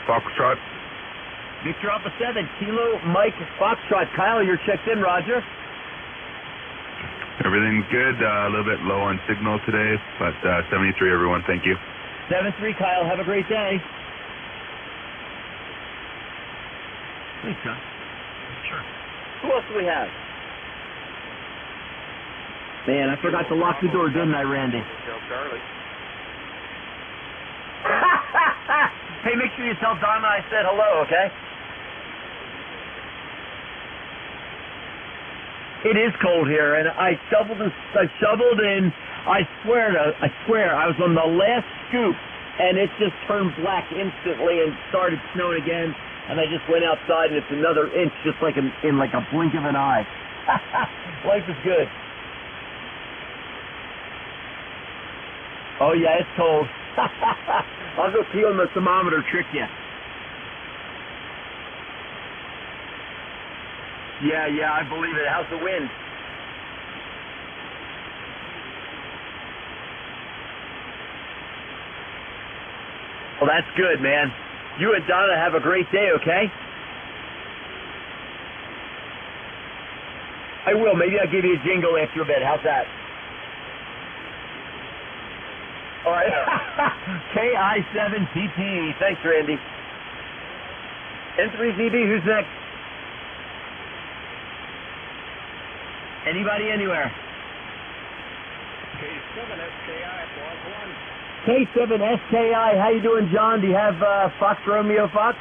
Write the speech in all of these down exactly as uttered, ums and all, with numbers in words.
Foxtrot. Victor Alpha seven, Kilo Mike Foxtrot. Kyle, you're checked in, Roger. Everything's good. Uh, a little bit low on signal today, but uh, seventy-three, everyone. Thank you. seven three, Kyle. Have a great day. Thanks, John. Sure. Who else do we have? Man, I forgot to lock the door, didn't I, Randy? Charlie. Hey, make sure you tell Donna I said hello, okay? It is cold here, and I shoveled, I shoveled in. I swear to, I swear, I was on the last scoop, and it just turned black instantly and started snowing again. And I just went outside, and it's another inch, just like in, in like a blink of an eye. Life is good. Oh yeah, it's cold. I'll go pee on the thermometer, trick you. Yeah, yeah, I believe it. How's the wind? Well, that's good, man. You and Donna have a great day, okay? I will. Maybe I'll give you a jingle after bed. How's that? All right. K I seven T T E. Thanks, Randy. N three Z B, who's next? Anybody, anywhere? K seven S K I, Block one. K seven S K I, how you doing, John? Do you have uh, Fox Romeo Fox?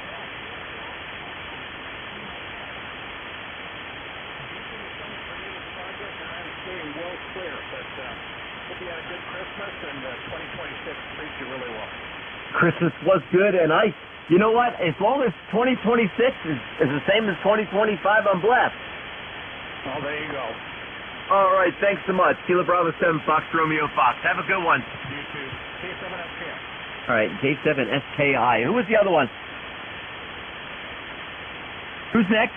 I'm staying well clear, but uh, hope you had a good Christmas, and uh, twenty twenty-six treats you really well. Christmas was good, and I, you know what? As long as twenty twenty-six is, is the same as twenty twenty-five, I'm blessed. Oh, there you go. All right, thanks so much. Kilo Bravo seven, Fox Romeo Fox. Have a good one. You too. K seven S K I. All right, K seven S K I. Who was the other one? Who's next?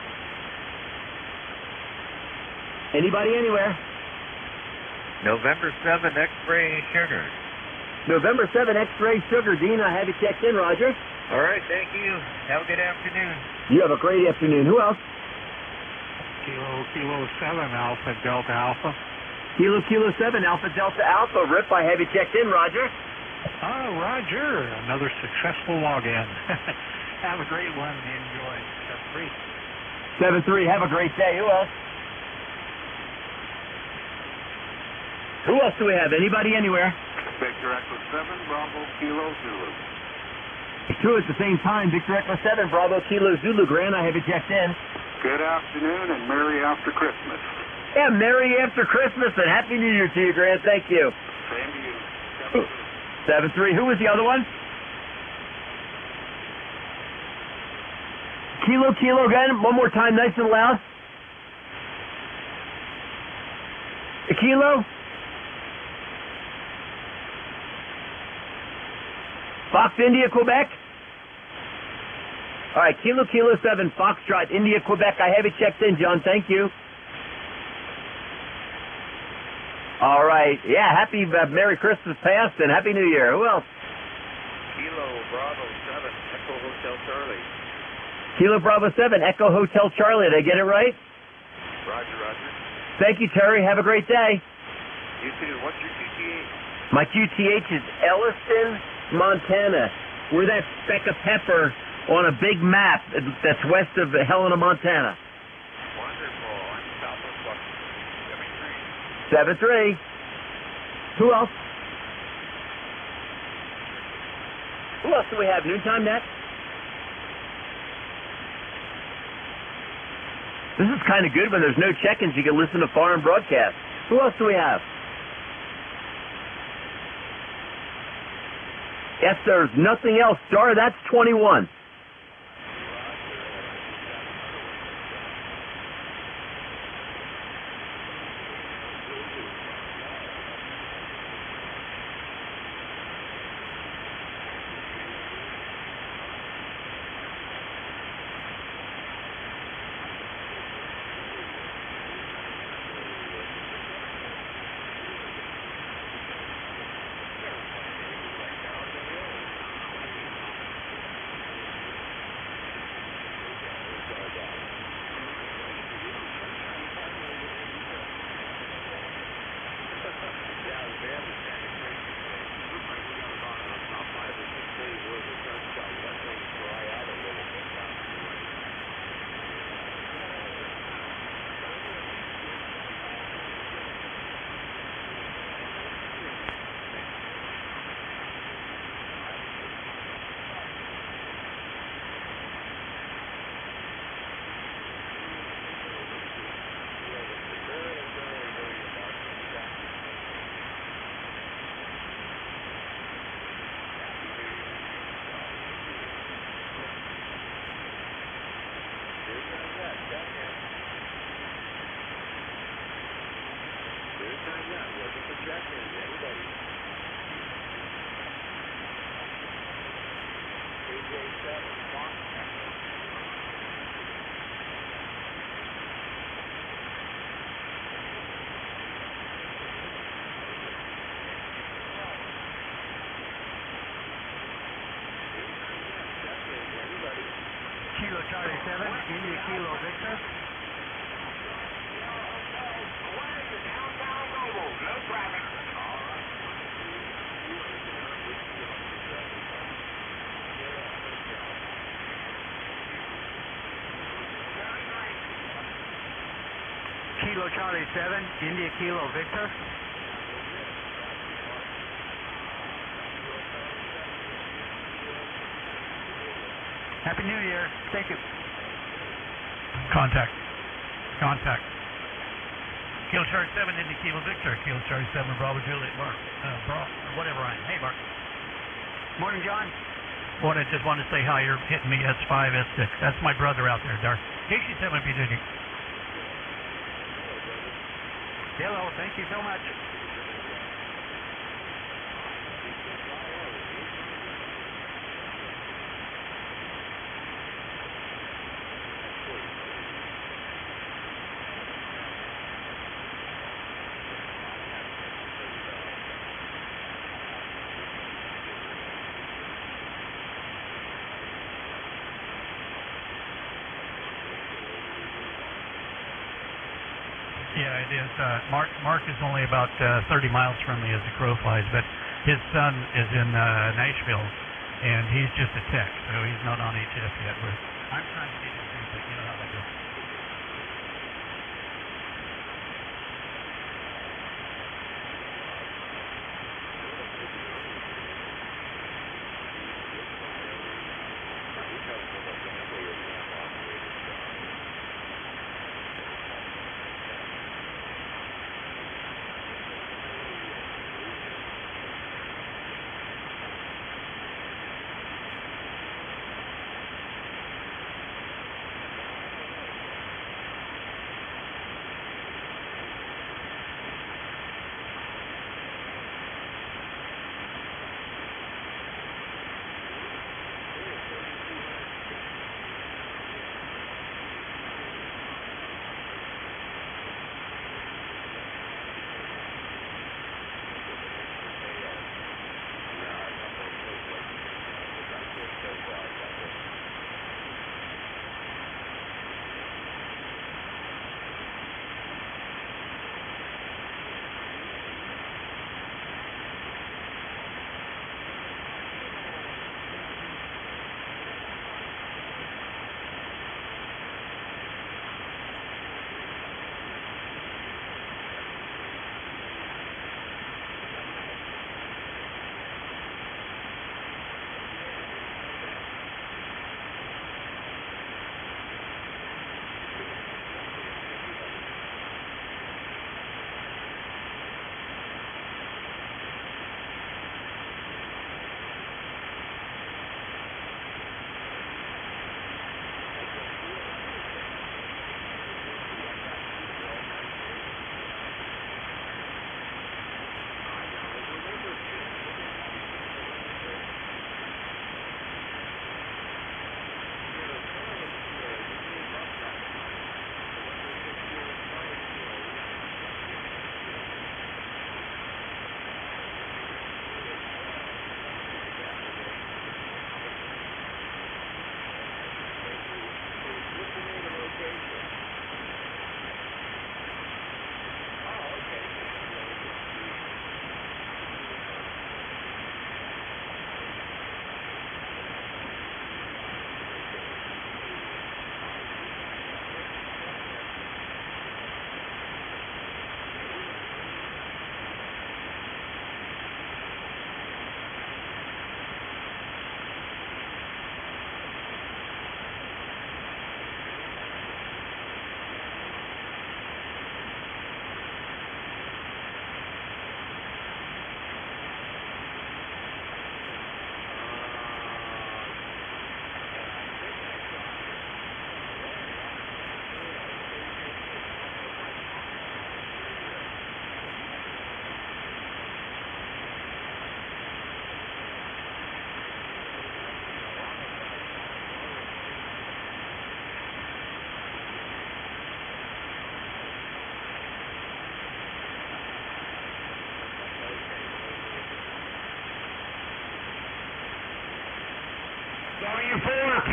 Anybody, anywhere? November seventh, X-Ray Sugar. November seventh, X-Ray Sugar. Dean, I have you checked in, Roger. All right, thank you. Have a good afternoon. You have a great afternoon. Who else? Kilo, Kilo seven, Alpha, Delta, Alpha. Kilo, Kilo seven, Alpha, Delta, Alpha. Rip, I have you checked in, Roger. Oh, Roger. Another successful login. Have a great one. Enjoy. seven three. seven three, have a great day. Who else? Who else do we have? Anybody, anywhere? Victor Echo seven, Bravo, Kilo, Zulu. Two at the same time. Victor Echo seven, Bravo, Kilo, Zulu. Grant, I have you checked in. Good afternoon, and Merry after Christmas. Yeah, Merry after Christmas and Happy New Year to you, Grant. Thank you. Same to you. seven three. Who was the other one? Kilo, Kilo again. One more time, nice and loud. A Kilo. Fox India, Quebec. All right, Kilo, Kilo seven, Foxtrot, India, Quebec. I have it checked in, John. Thank you. All right. Yeah, happy uh, Merry Christmas past and Happy New Year. Who else? Kilo Bravo seven, Echo Hotel Charlie. Kilo Bravo seven, Echo Hotel Charlie. Did I get it right? Roger, Roger. Thank you, Terry. Have a great day. You too. What's your Q T H? My Q T H is Elliston, Montana. We're that speck of pepper on a big map that's west of Helena, Montana. Wonderful. I'm Southwest Washington. seven three. Who else? Who else do we have? Noontime Net? This is kind of good when there's no check-ins. You can listen to foreign broadcasts. Who else do we have? If there's nothing else, Star, that's twenty-one. Kilo Charlie seven, India Kilo Victor. Kilo Charlie seven, India Kilo Victor. Happy New Year. Thank you. Contact. Contact. Kilo Charlie seven, India Kilo Victor. Kilo Charlie seven, Bravo Juliet, Mark. Uh, Bra, whatever I am. Hey, Mark. Morning, John. Boy, I just want to say hi. You're hitting me S five, S six. That's my brother out there, Darth. K C seven B Duty. Hello. Thank you so much. Yeah, it is. Uh, Mark Mark is only about uh, thirty miles from me as the crow flies, but his son is in uh, Nashville, and he's just a tech, so he's not on H F yet. We're, I'm trying to get him to, but you know how that goes.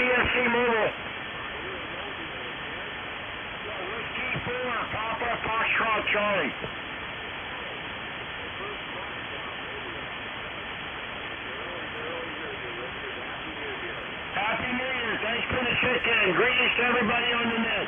S C Mobile. Whiskey four, Papa Foxtrot Charlie. Happy New Year. Thanks for the check-in. Greetings to everybody on the net.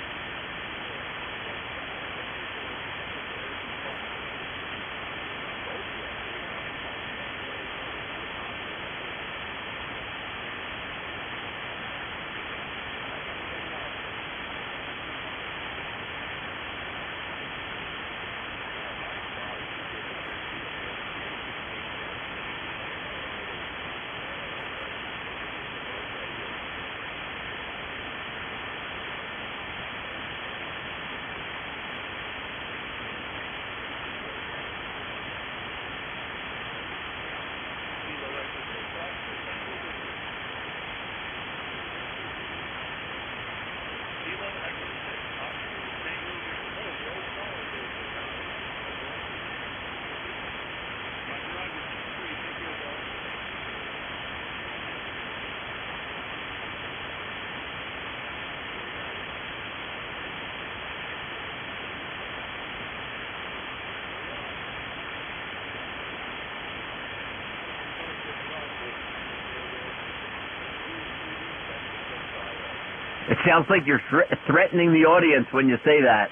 It sounds like you're thre- threatening the audience when you say that.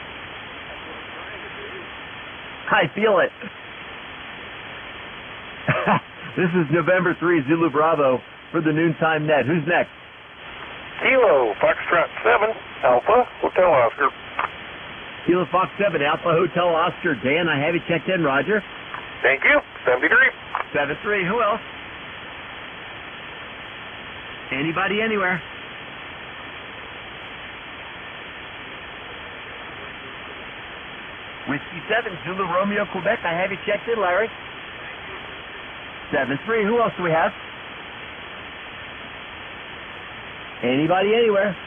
I feel it. This is November third, Zulu Bravo for the Noontime Net. Who's next? Kilo, Foxtrot seven, Alpha, Hotel Oscar. Kilo Fox seven, Alpha Hotel Oscar. Dan, I have you checked in, Roger. Thank you. seventy-three. seven three, who else? Anybody, anywhere? Whiskey seven, Zulu Romeo, Quebec. I have you checked in, Larry. seven three, who else do we have? Anybody, anywhere?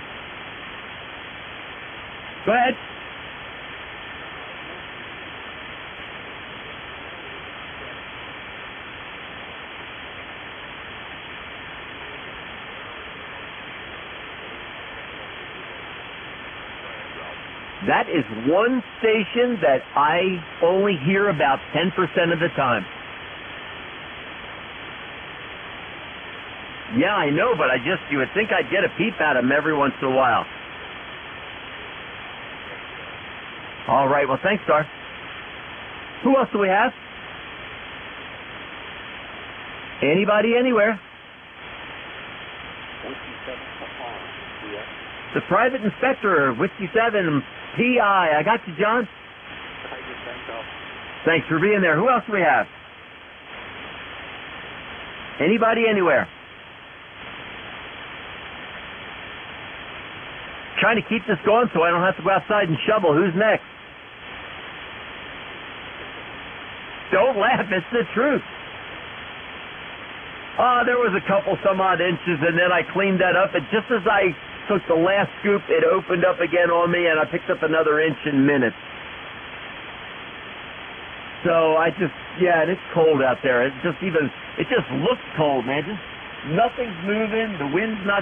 Go ahead. That is one station that I only hear about ten percent of the time. Yeah, I know, but I just, you would think I'd get a peep at them every once in a while. All right, well, thanks, Star. Who else do we have? Anybody, anywhere? The private inspector, Whiskey seven, P I. I got you, John. Thanks for being there. Who else do we have? Anybody, anywhere? Trying to keep this going so I don't have to go outside and shovel. Who's next? Don't laugh, it's the truth. Ah, uh, there was a couple some odd inches, and then I cleaned that up, and just as I took the last scoop, it opened up again on me, and I picked up another inch in minutes. So I just, yeah, and it's cold out there. It just even, it just looks cold, man. Just nothing's moving. The wind's not